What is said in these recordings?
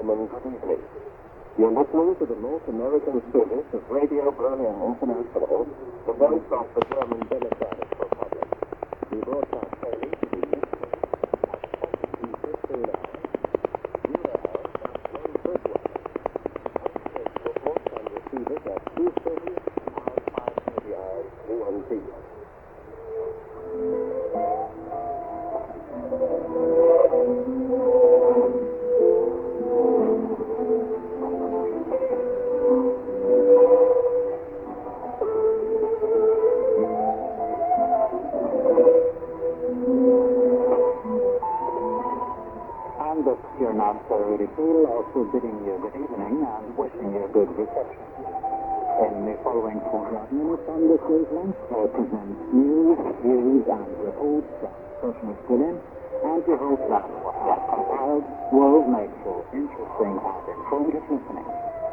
gentlemen, good evening. You're listening to the North American service of Radio Berlin International, the voice of the German Democratic Republic. We broadcast daily to the east at 15 hours. Reports and receivers at 2:30 and 5:30 hours GMT. Your announcer, Rudy Poole, also bidding you good evening and wishing you good reception. In the following 45 minutes on this wavelength, we'll present news, views, and reports from Socialist Berlin, and we hope that what we have compiled will make for interesting and informative listening.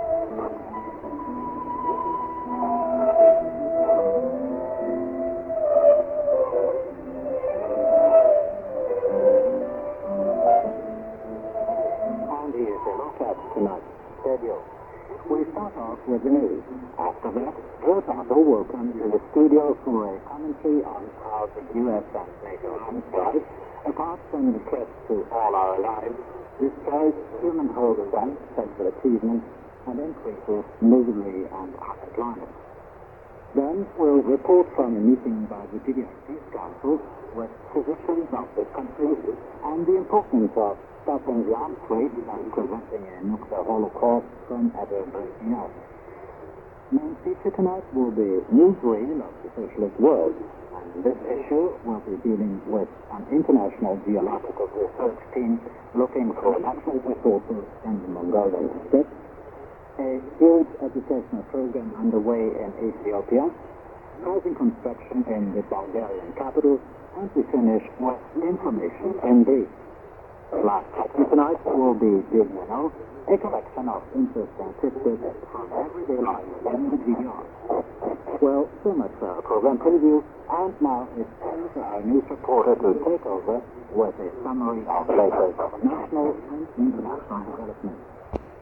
Tonight's schedule. We start off with the news. After that, Joe Tando will come to the studio for a commentary on how the U.S. and NATO arms drive, apart from the threats to all our lives, destroys human wholesomeness, sexual achievement, and increases misery and unemployment. Then we'll report from a meeting by the GDR Peace Council with physicians of the country and the importance of stopping the arms trade and preventing a nuclear holocaust from ever breaking out. Main feature tonight will be newsreel of the socialist world, and this issue will be dealing with an international geological research team looking for natural resources in the Mongolian steppe, a huge educational program underway in Ethiopia, housing construction in the Bulgarian capital, and we finish with information in brief. Last section tonight will be Did You Know, a collection of interesting tidbits from everyday life in the GDR. Well, so much for our program preview, and now it's time for our news reporter to take over with a summary of latest national and international developments.